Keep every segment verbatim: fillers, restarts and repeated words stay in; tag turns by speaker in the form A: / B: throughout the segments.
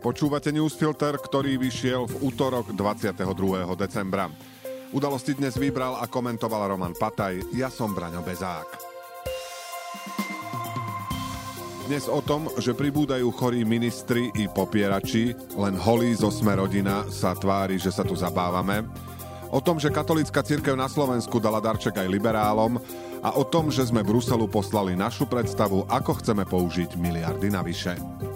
A: Počúvate Newsfilter, ktorý vyšiel v utorok dvadsiateho druhého decembra. Udalosti dnes vybral a komentoval Roman Pataj, ja som Braňo Bezák. Dnes o tom, že pribúdajú chorí ministri i popierači, len holí zo Sme rodina sa tvári, že sa tu zabávame. O tom, že katolícka cirkev na Slovensku dala darček aj liberálom a o tom, že sme Bruselu poslali našu predstavu, ako chceme použiť miliardy navyše.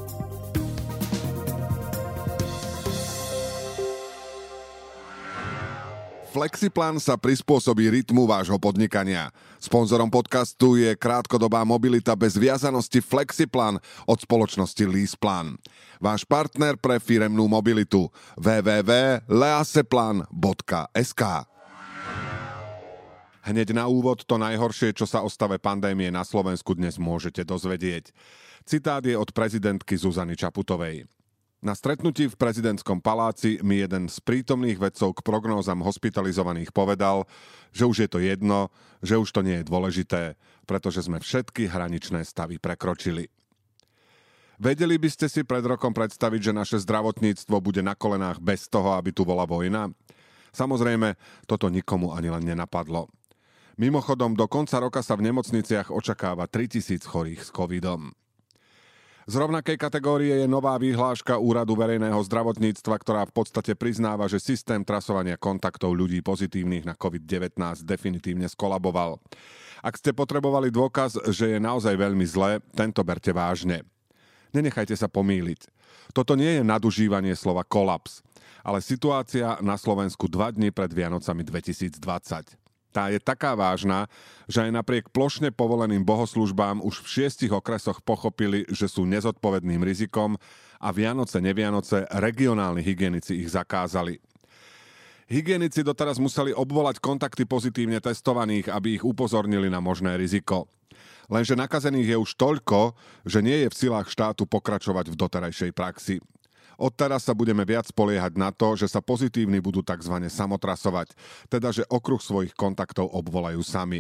A: Flexiplan sa prispôsobí rytmu vášho podnikania. Sponzorom podcastu je krátkodobá mobilita bez viazanosti Flexiplan od spoločnosti LeasePlan. Váš partner pre firemnú mobilitu w w w bodka leaseplan bodka es ká. Hneď na úvod to najhoršie, čo sa o stave pandémie na Slovensku dnes môžete dozvedieť. Citát je od prezidentky Zuzany Čaputovej. Na stretnutí v prezidentskom paláci mi jeden z prítomných vedcov k prognózam hospitalizovaných povedal, že už je to jedno, že už to nie je dôležité, pretože sme všetky hraničné stavy prekročili. Vedeli by ste si pred rokom predstaviť, že naše zdravotníctvo bude na kolenách bez toho, aby tu bola vojna? Samozrejme, toto nikomu ani len nenapadlo. Mimochodom, do konca roka sa v nemocniciach očakáva tritisíc chorých s covidom. Z rovnakej kategórie je nová vyhláška Úradu verejného zdravotníctva, ktorá v podstate priznáva, že systém trasovania kontaktov ľudí pozitívnych na covid devätnásť definitívne skolaboval. Ak ste potrebovali dôkaz, že je naozaj veľmi zlé, tento berte vážne. Nenechajte sa pomýliť. Toto nie je nadužívanie slova kolaps, ale situácia na Slovensku dva dni pred Vianocami dvetisícdvadsať. Tá je taká vážna, že aj napriek plošne povoleným bohoslužbám už v šiestich okresoch pochopili, že sú nezodpovedným rizikom a Vianoce, nevianoce regionálni hygienici ich zakázali. Hygienici doteraz museli obvolať kontakty pozitívne testovaných, aby ich upozornili na možné riziko. Lenže nakazených je už toľko, že nie je v silách štátu pokračovať v doterajšej praxi. Odteraz sa budeme viac spoliehať na to, že sa pozitívni budú tzv. Samotrasovať, teda že okruh svojich kontaktov obvolajú sami.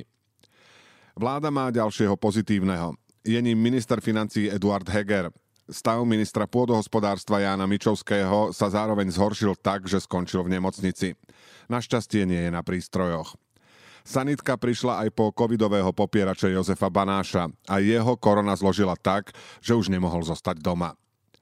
A: Vláda má ďalšieho pozitívneho. Je ním minister financií Eduard Heger. Stav ministra pôdohospodárstva Jána Mičovského sa zároveň zhoršil tak, že skončil v nemocnici. Našťastie nie je na prístrojoch. Sanitka prišla aj po covidového popierača Jozefa Banáša a jeho korona zložila tak, že už nemohol zostať doma.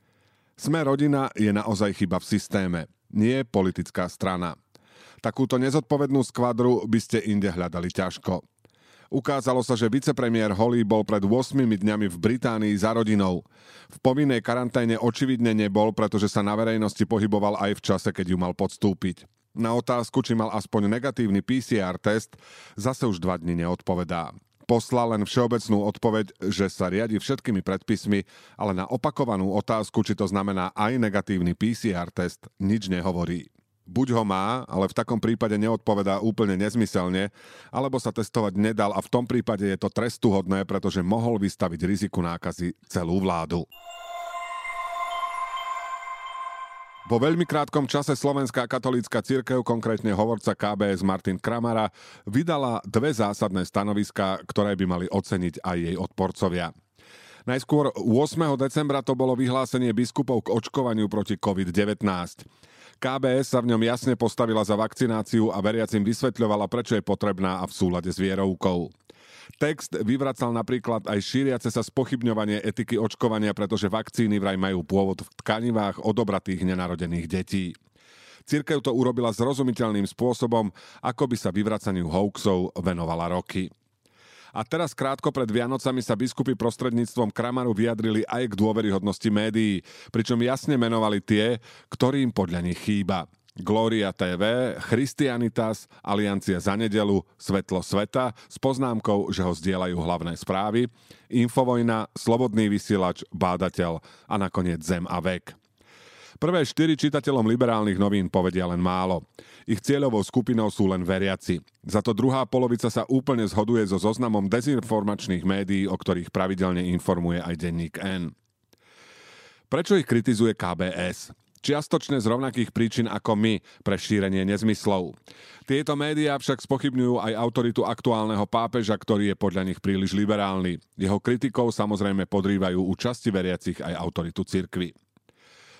A: Sme rodina je naozaj chyba v systéme, nie politická strana. Takúto nezodpovednú skvadru by ste inde hľadali ťažko. Ukázalo sa, že vicepremiér Holý bol pred ôsmimi dňami v Británii za rodinou. V povinnej karanténe očividne nebol, pretože sa na verejnosti pohyboval aj v čase, keď ju mal podstúpiť. Na otázku, či mal aspoň negatívny pé cé er test, zase už dva dni neodpovedá. Poslal len všeobecnú odpoveď, že sa riadi všetkými predpismi, ale na opakovanú otázku, či to znamená aj negatívny pé cé er test, nič nehovorí. Buď ho má, ale v takom prípade neodpovedá úplne nezmyselne, alebo sa testovať nedal a v tom prípade je to trestuhodné, pretože mohol vystaviť riziku nákazy celú vládu. Vo veľmi krátkom čase Slovenská katolícka cirkev, konkrétne hovorca ká bé es Martin Kramara, vydala dve zásadné stanoviská, ktoré by mali oceniť aj jej odporcovia. Najskôr ôsmeho decembra to bolo vyhlásenie biskupov k očkovaniu proti covid devätnásť. ká bé es sa v ňom jasne postavila za vakcináciu a veriacim vysvetľovala, prečo je potrebná a v súlade s vierovkou. Text vyvracal napríklad aj šíriace sa spochybňovanie etiky očkovania, pretože vakcíny vraj majú pôvod v tkanivách odobratých nenarodených detí. Cirkev to urobila zrozumiteľným spôsobom, ako by sa vyvracaniu hoaxov venovala roky. A teraz krátko pred Vianocami sa biskupy prostredníctvom Kramaru vyjadrili aj k dôveryhodnosti médií, pričom jasne menovali tie, ktorým podľa nich chýba. Gloria té vé, Christianitas, Aliancia za nedelu, Svetlo sveta s poznámkou, že ho zdieľajú hlavné správy, Infovojna, Slobodný vysielač, Bádateľ a nakoniec Zem a vek. Prvé štyri čitateľom liberálnych novín povedia len málo. Ich cieľovou skupinou sú len veriaci. Za to druhá polovica sa úplne zhoduje so zoznamom dezinformačných médií, o ktorých pravidelne informuje aj denník N. Prečo ich kritizuje ká bé es? Čiastočne z rovnakých príčin ako my pre šírenie nezmyslov. Tieto médiá však spochybňujú aj autoritu aktuálneho pápeža, ktorý je podľa nich príliš liberálny. Jeho kritikou samozrejme podrývajú u časti veriacich aj autoritu cirkvi.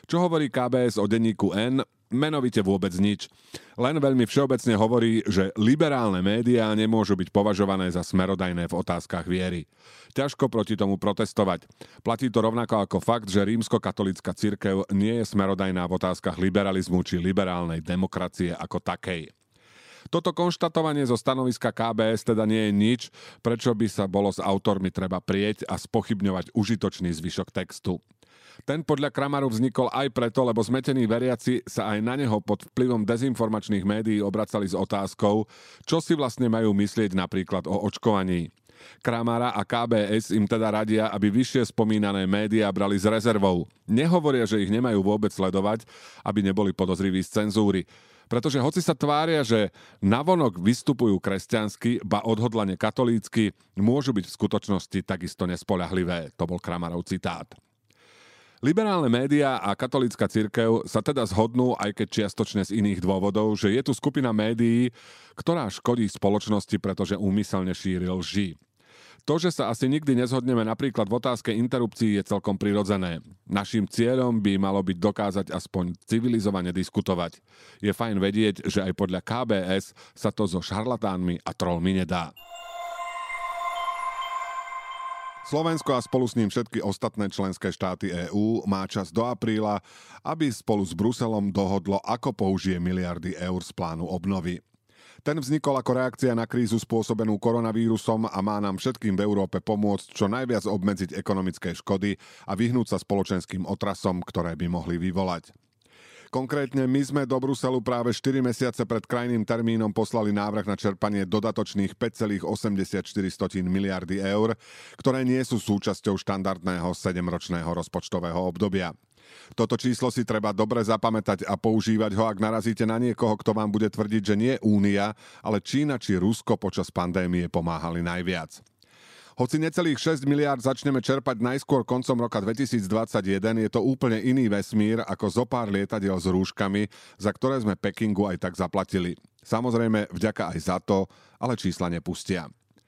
A: Čo hovorí ká bé es o denníku N? Menovite vôbec nič. Len veľmi všeobecne hovorí, že liberálne médiá nemôžu byť považované za smerodajné v otázkach viery. Ťažko proti tomu protestovať. Platí to rovnako ako fakt, že rímskokatolícka cirkev nie je smerodajná v otázkach liberalizmu či liberálnej demokracie ako takej. Toto konštatovanie zo stanoviska ká bé es teda nie je nič, prečo by sa bolo s autormi treba prieť a spochybňovať užitočný zvyšok textu. Ten podľa Kramaru vznikol aj preto, lebo zmetení veriaci sa aj na neho pod vplyvom dezinformačných médií obracali s otázkou, čo si vlastne majú myslieť napríklad o očkovaní. Kramara a ká bé es im teda radia, aby vyššie spomínané médiá brali s rezervou. Nehovoria, že ich nemajú vôbec sledovať, aby neboli podozriví z cenzúry. Pretože hoci sa tvária, že navonok vystupujú kresťansky, ba odhodlane katolícky, môžu byť v skutočnosti takisto nespoľahlivé. To bol Kramarov citát. Liberálne médiá a katolícka cirkev sa teda zhodnú, aj keď čiastočne z iných dôvodov, že je tu skupina médií, ktorá škodí spoločnosti, pretože úmyselne šíri lži. To, že sa asi nikdy nezhodneme napríklad v otázke interrupcií, je celkom prirodzené. Naším cieľom by malo byť dokázať aspoň civilizovane diskutovať. Je fajn vedieť, že aj podľa ká bé es sa to so šarlatánmi a trollmi nedá. Slovensko a spolu s ním všetky ostatné členské štáty EÚ má čas do apríla, aby spolu s Bruselom dohodlo, ako použije miliardy eur z plánu obnovy. Ten vznikol ako reakcia na krízu spôsobenú koronavírusom a má nám všetkým v Európe pomôcť čo najviac obmedziť ekonomické škody a vyhnúť sa spoločenským otrasom, ktoré by mohli vyvolať. Konkrétne my sme do Bruselu práve štyri mesiace pred krajným termínom poslali návrh na čerpanie dodatočných päť celá osemdesiatštyri miliardy eur, ktoré nie sú súčasťou štandardného sedemročného rozpočtového obdobia. Toto číslo si treba dobre zapamätať a používať ho, ak narazíte na niekoho, kto vám bude tvrdiť, že nie Únia, ale Čína či Rusko počas pandémie pomáhali najviac. Hoci necelých šesť miliárd začneme čerpať najskôr koncom roka dvetisícdvadsaťjeden, je to úplne iný vesmír ako zopár lietadiel s rúškami, za ktoré sme Pekingu aj tak zaplatili. Samozrejme, vďaka aj za to, ale čísla nepustia.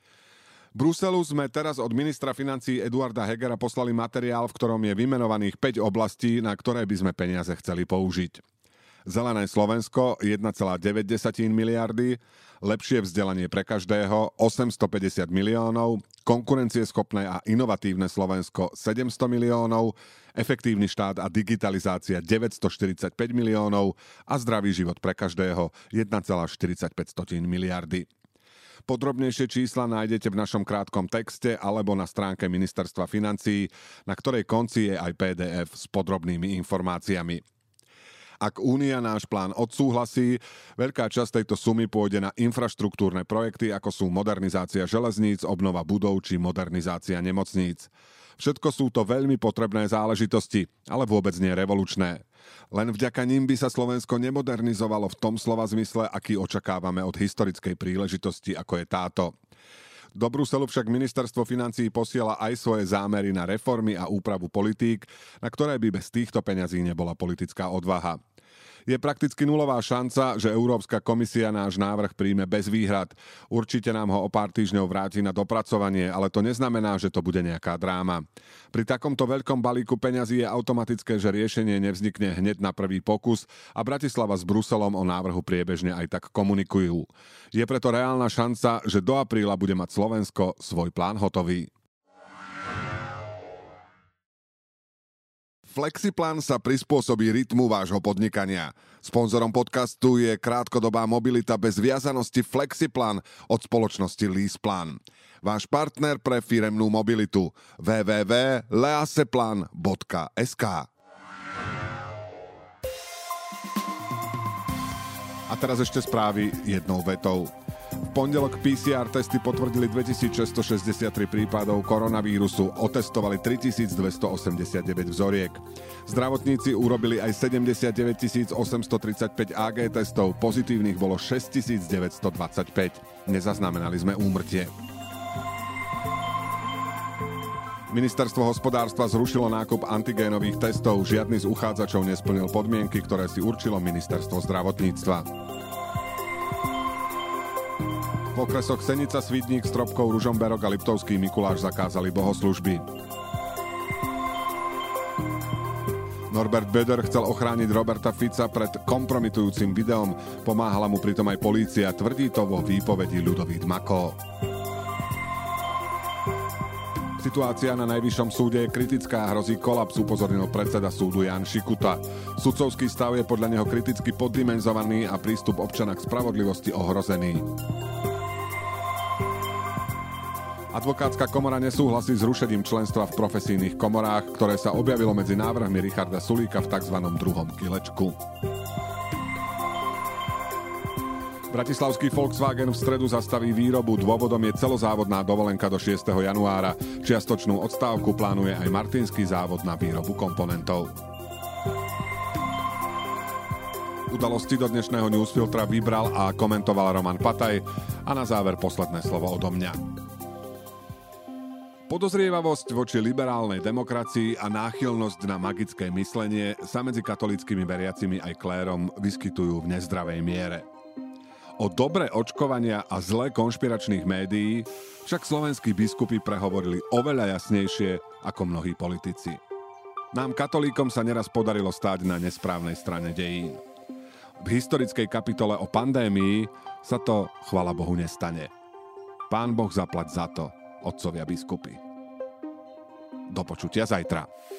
A: Bruselu sme teraz od ministra financií Eduarda Hegera poslali materiál, v ktorom je vymenovaných päť oblastí, na ktoré by sme peniaze chceli použiť. Zelené Slovensko jeden celá deväť miliardy, lepšie vzdelanie pre každého osemstopäťdesiat miliónov, konkurencieschopné a inovatívne Slovensko sedemsto miliónov, efektívny štát a digitalizácia deväťstoštyridsaťpäť miliónov a zdravý život pre každého jeden celá štyridsaťpäť miliardy. Podrobnejšie čísla nájdete v našom krátkom texte alebo na stránke Ministerstva financií, na ktorej konci je aj pé dé ef s podrobnými informáciami. Ak Únia náš plán odsúhlasí, veľká časť tejto sumy pôjde na infraštruktúrne projekty, ako sú modernizácia železníc, obnova budov či modernizácia nemocníc. Všetko sú to veľmi potrebné záležitosti, ale vôbec nie revolučné. Len vďaka nim by sa Slovensko nemodernizovalo v tom slova zmysle, aký očakávame od historickej príležitosti, ako je táto. Do Bruselu však ministerstvo financií posiela aj svoje zámery na reformy a úpravu politík, na ktoré by bez týchto peňazí nebola politická odvaha. Je prakticky nulová šanca, že Európska komisia náš návrh príjme bez výhrad. Určite nám ho o pár týždňov vráti na dopracovanie, ale to neznamená, že to bude nejaká dráma. Pri takomto veľkom balíku peňazí je automatické, že riešenie nevznikne hneď na prvý pokus a Bratislava s Bruselom o návrhu priebežne aj tak komunikujú. Je preto reálna šanca, že do apríla bude mať Slovensko svoj plán hotový. Flexiplan sa prispôsobí rytmu vášho podnikania. Sponzorom podcastu je krátkodobá mobilita bez viazanosti Flexiplan od spoločnosti LeasePlan. Váš partner pre firemnú mobilitu w w w bodka leaseplan bodka es ká. A teraz ešte správy jednou vetou. V pondelok pé cé er testy potvrdili dvetisícšesťstošesťdesiattri prípadov koronavírusu, otestovali tritisícdvestoosemdesiatdeväť vzoriek. Zdravotníci urobili aj sedemdesiatdeväťtisícosemstotridsaťpäť á gé testov, pozitívnych bolo šesťtisícdeväťstodvadsaťpäť. Nezaznamenali sme úmrtie. Ministerstvo hospodárstva zrušilo nákup antigénových testov. Žiadny z uchádzačov nesplnil podmienky, ktoré si určilo Ministerstvo zdravotníctva. V okresoch Senica, Svidník, Stropkov, Ružomberok a Liptovský Mikuláš zakázali bohoslužby. Norbert Böder chcel ochrániť Roberta Fica pred kompromitujúcim videom. Pomáhala mu pritom aj polícia, tvrdí to vo výpovedi Ľudovít Mako. Situácia na Najvyššom súde je kritická a hrozí kolaps, upozornil predseda súdu Jan Šikuta. Sudcovský stav je podľa neho kriticky poddimenzovaný a prístup občana k spravodlivosti ohrozený. Advokátska komora nesúhlasí s rušením členstva v profesijných komorách, ktoré sa objavilo medzi návrhmi Richarda Sulíka v tzv. Druhom kilečku. Bratislavský Volkswagen v stredu zastaví výrobu, dôvodom je celozávodná dovolenka do šiesteho januára. Čiastočnú odstávku plánuje aj martinský závod na výrobu komponentov. Udalosti do dnešného newsfiltra vybral a komentoval Roman Pataj a na záver posledné slovo odo mňa. Podozrievavosť voči liberálnej demokracii a náchylnosť na magické myslenie sa medzi katolíckymi veriacimi aj klérom vyskytujú v nezdravej miere. O dobre očkovania a zle konšpiračných médií však slovenskí biskupy prehovorili oveľa jasnejšie ako mnohí politici. Nám katolíkom sa neraz podarilo stáť na nesprávnej strane dejín. V historickej kapitole o pandémii sa to, chvala Bohu, nestane. Pán Boh zaplať za to, otcovia biskupy. Do počutia zajtra.